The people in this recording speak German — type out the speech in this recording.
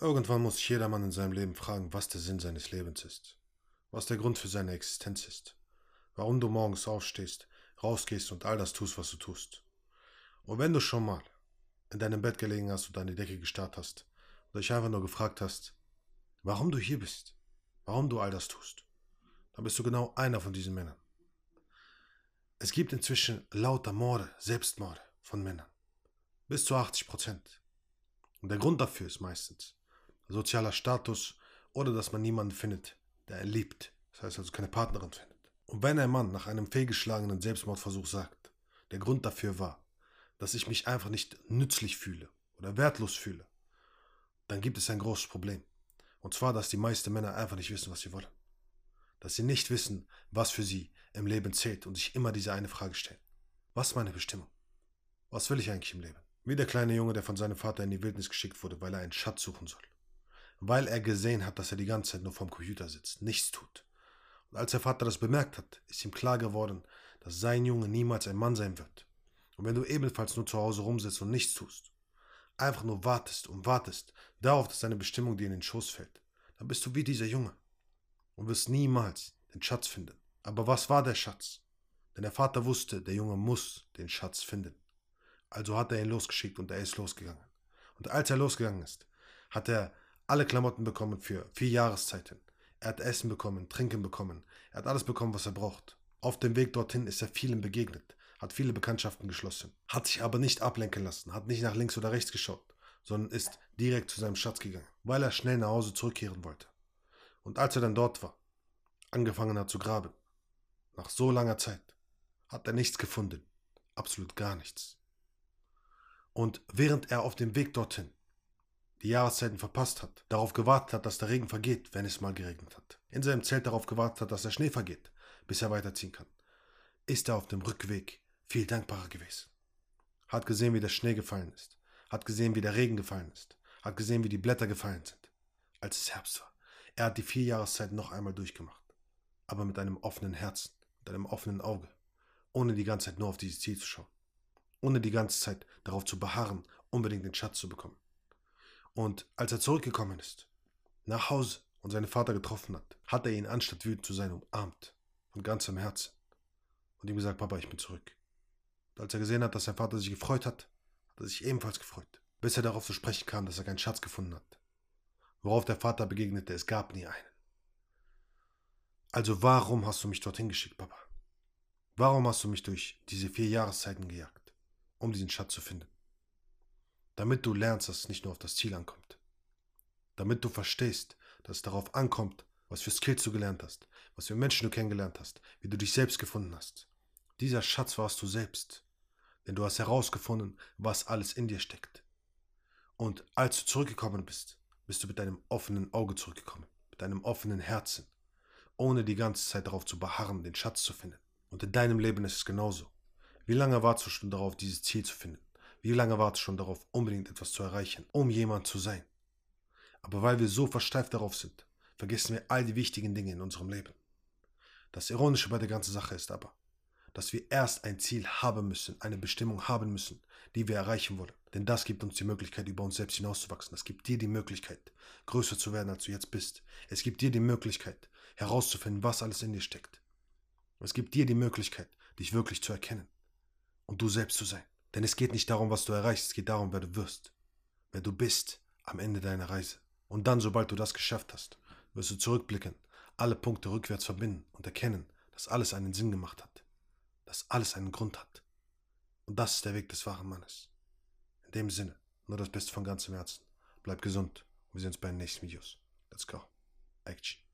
Irgendwann muss sich jeder Mann in seinem Leben fragen, was der Sinn seines Lebens ist, was der Grund für seine Existenz ist, warum du morgens aufstehst, rausgehst und all das tust, was du tust. Und wenn du schon mal in deinem Bett gelegen hast und an die Decke gestarrt hast und dich einfach nur gefragt hast, warum du hier bist, warum du all das tust, dann bist du genau einer von diesen Männern. Es gibt inzwischen lauter Morde, Selbstmorde von Männern. Bis zu 80%. Und der Grund dafür ist meistens sozialer Status oder dass man niemanden findet, der er liebt. Das heißt also keine Partnerin findet. Und wenn ein Mann nach einem fehlgeschlagenen Selbstmordversuch sagt, der Grund dafür war, dass ich mich einfach nicht nützlich fühle oder wertlos fühle, dann gibt es ein großes Problem. Und zwar, dass die meisten Männer einfach nicht wissen, was sie wollen. Dass sie nicht wissen, was für sie im Leben zählt und sich immer diese eine Frage stellen. Was ist meine Bestimmung? Was will ich eigentlich im Leben? Wie der kleine Junge, der von seinem Vater in die Wildnis geschickt wurde, weil er einen Schatz suchen soll. Weil er gesehen hat, dass er die ganze Zeit nur vorm Computer sitzt, nichts tut. Und als der Vater das bemerkt hat, ist ihm klar geworden, dass sein Junge niemals ein Mann sein wird. Und wenn du ebenfalls nur zu Hause rumsitzt und nichts tust, einfach nur wartest und wartest darauf, dass deine Bestimmung dir in den Schoß fällt, dann bist du wie dieser Junge und wirst niemals den Schatz finden. Aber was war der Schatz? Denn der Vater wusste, der Junge muss den Schatz finden. Also hat er ihn losgeschickt und er ist losgegangen. Und als er losgegangen ist, hat er alle Klamotten bekommen für 4 Jahreszeiten. Er hat Essen bekommen, Trinken bekommen. Er hat alles bekommen, was er braucht. Auf dem Weg dorthin ist er vielen begegnet, hat viele Bekanntschaften geschlossen, hat sich aber nicht ablenken lassen, hat nicht nach links oder rechts geschaut, sondern ist direkt zu seinem Schatz gegangen, weil er schnell nach Hause zurückkehren wollte. Und als er dann dort war, angefangen hat zu graben, nach so langer Zeit, hat er nichts gefunden. Absolut gar nichts. Und während er auf dem Weg dorthin die Jahreszeiten verpasst hat, darauf gewartet hat, dass der Regen vergeht, wenn es mal geregnet hat, in seinem Zelt darauf gewartet hat, dass der Schnee vergeht, bis er weiterziehen kann, ist er auf dem Rückweg viel dankbarer gewesen. Hat gesehen, wie der Schnee gefallen ist, hat gesehen, wie der Regen gefallen ist, hat gesehen, wie die Blätter gefallen sind, als es Herbst war. Er hat die 4 Jahreszeiten noch einmal durchgemacht, aber mit einem offenen Herzen, mit einem offenen Auge, ohne die ganze Zeit nur auf dieses Ziel zu schauen, ohne die ganze Zeit darauf zu beharren, unbedingt den Schatz zu bekommen. Und als er zurückgekommen ist, nach Hause und seinen Vater getroffen hat, hat er ihn, anstatt wütend zu sein, umarmt, von ganzem Herzen, und ihm gesagt, Papa, ich bin zurück. Und als er gesehen hat, dass sein Vater sich gefreut hat, hat er sich ebenfalls gefreut, bis er darauf zu sprechen kam, dass er keinen Schatz gefunden hat. Worauf der Vater begegnete, es gab nie einen. Also warum hast du mich dorthin geschickt, Papa? Warum hast du mich durch diese 4 Jahreszeiten gejagt, um diesen Schatz zu finden? Damit du lernst, dass es nicht nur auf das Ziel ankommt. Damit du verstehst, dass es darauf ankommt, was für Skills du gelernt hast, was für Menschen du kennengelernt hast, wie du dich selbst gefunden hast. Dieser Schatz warst du selbst, denn du hast herausgefunden, was alles in dir steckt. Und als du zurückgekommen bist, bist du mit deinem offenen Auge zurückgekommen, mit deinem offenen Herzen, ohne die ganze Zeit darauf zu beharren, den Schatz zu finden. Und in deinem Leben ist es genauso. Wie lange wartest du schon darauf, dieses Ziel zu finden? Wie lange wartest du schon darauf, unbedingt etwas zu erreichen, um jemand zu sein? Aber weil wir so versteift darauf sind, vergessen wir all die wichtigen Dinge in unserem Leben. Das Ironische bei der ganzen Sache ist aber, dass wir erst ein Ziel haben müssen, eine Bestimmung haben müssen, die wir erreichen wollen. Denn das gibt uns die Möglichkeit, über uns selbst hinauszuwachsen. Das gibt dir die Möglichkeit, größer zu werden, als du jetzt bist. Es gibt dir die Möglichkeit, herauszufinden, was alles in dir steckt. Es gibt dir die Möglichkeit, dich wirklich zu erkennen und du selbst zu sein. Denn es geht nicht darum, was du erreichst, es geht darum, wer du wirst, wer du bist am Ende deiner Reise. Und dann, sobald du das geschafft hast, wirst du zurückblicken, alle Punkte rückwärts verbinden und erkennen, dass alles einen Sinn gemacht hat, dass alles einen Grund hat. Und das ist der Weg des wahren Mannes. In dem Sinne, nur das Beste von ganzem Herzen. Bleib gesund und wir sehen uns bei den nächsten Videos. Let's go. Action.